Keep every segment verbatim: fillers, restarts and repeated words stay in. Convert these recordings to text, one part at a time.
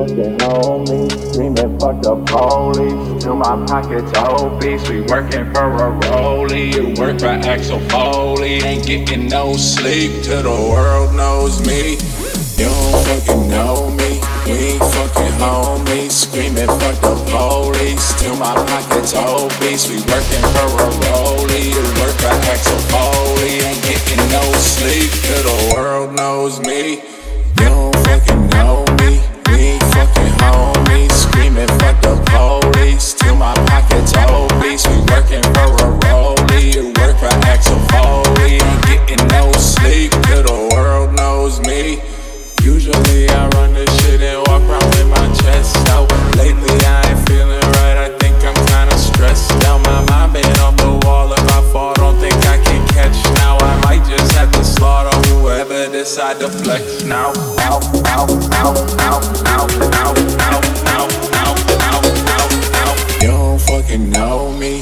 fucking homie, screaming fuck the police. To my pockets obese, we working for a rollie. You work for Axel Foley, ain't getting no sleep till the world knows me. You don't fucking know me, we ain't fucking homies. Screaming fuck the police, till my pockets obese. We working for a rollie, you work for Axel Foley. Ain't getting no sleep till the world knows me. You don't fucking know me, we ain't fucking homies. Screaming fuck the police, till my pockets obese. We working for a rollie, you work for Axel Foley. Ain't getting no sleep till the world knows me. Usually I run this shit and walk around with my chest out. Lately I ain't feeling right, I think I'm kinda stressed out. My mind been off the wall, if I fall don't think I can catch. Now I might just have to slaughter whoever decide to flex. Now, now, now, now, now, now, now, now, now, now, now, now, now. You don't fucking know me.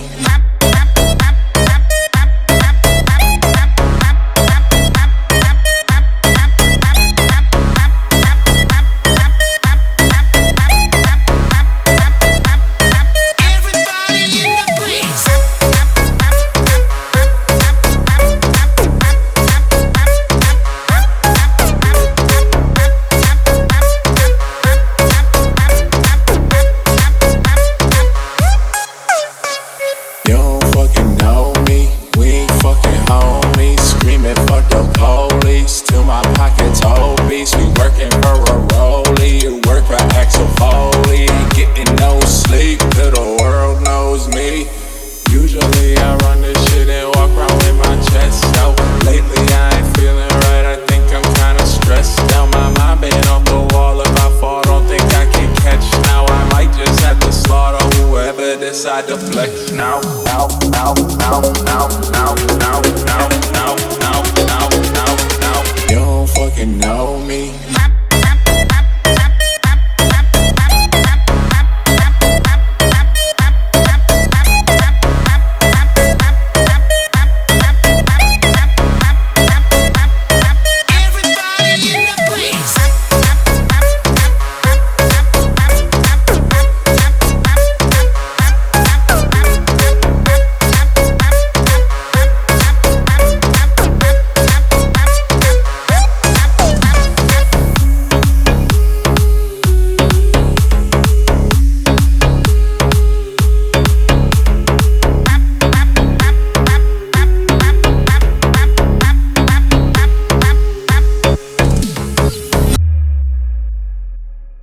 Decide to flex now, now, now, now, now, now, now, now, now, now, now, now, now. You don't fucking know me.